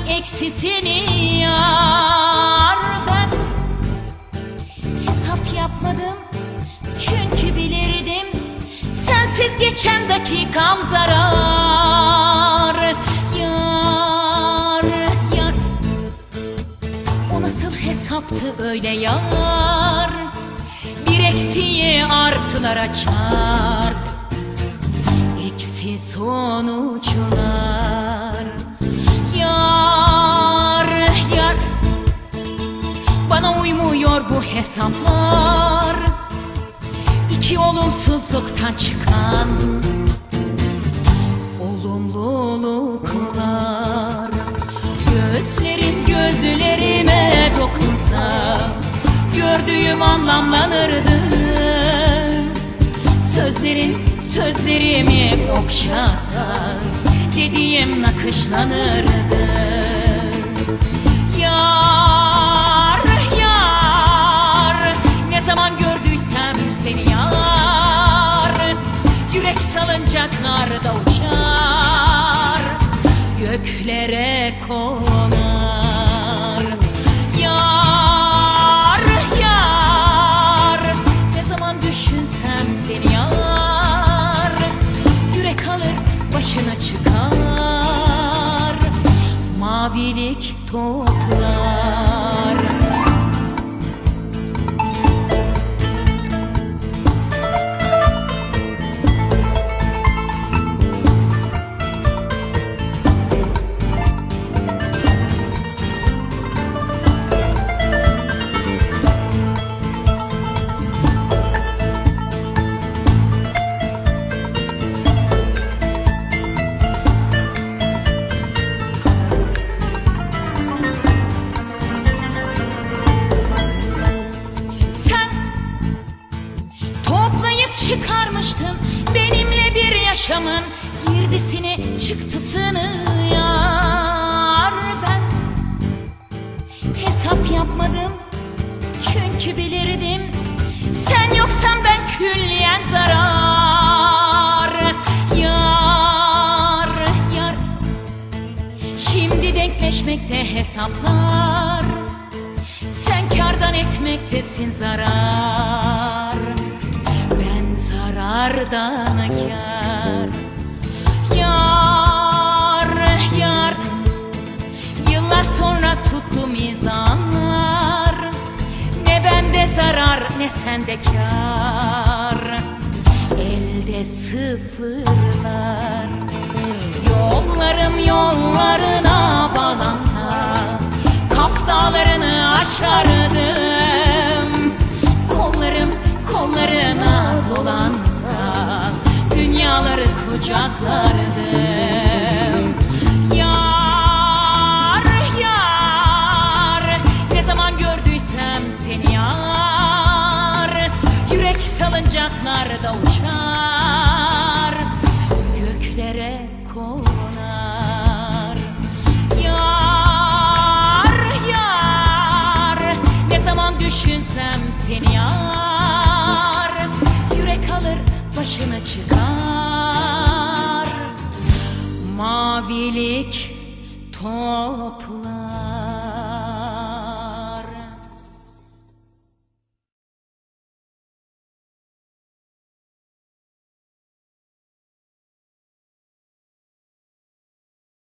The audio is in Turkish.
eksisini yar. Ben hesap yapmadım çünkü bilirdim sensiz geçen dakikam zarar. Yar, yar, o nasıl hesaptı öyle yar? Bir eksiğe artılar açar, eksi sonuçlar. Yar, yar, bana uymuyor bu hesaplar. İki olumsuzluktan çıkan olumluluklar. Gözlerin gözlerime dokunsa gördüğüm anlamlanırdı. Sözlerin sözlerimi okşasa dediğim nakışlanırdı. Yar, yar, ne zaman gördüysem seni yar, yürek salıncaklarda uçar, göklere konar. Yar, yar, ne zaman düşünsem seni yar, yürek alır başına çıkar, mavilik toplar. Çıkarmıştım benimle bir yaşamın girdisini çıktısını yar. Ben hesap yapmadım çünkü bilirdim sen yoksan ben külliyen zarar. Yar, yar, şimdi denkleşmekte hesaplar, sen kârdan etmektesin zarar, zarardan kâr. Yar, yar, yıllar sonra tuttu mizanlar, ne bende zarar ne sende kâr, elde sıfırlar. Yollarım yollarına bağlansa Kaf dağlarını aşardım, kollarım kollarına dolansa dünyaları kucaklardım. Yar, yar, ne zaman gördüysem seni yar, yürek salıncaklarda uçar, göklere konar. Yar, yar, ne zaman düşünsem seni yar, yürek alır başına çıkar, mavilik toplar.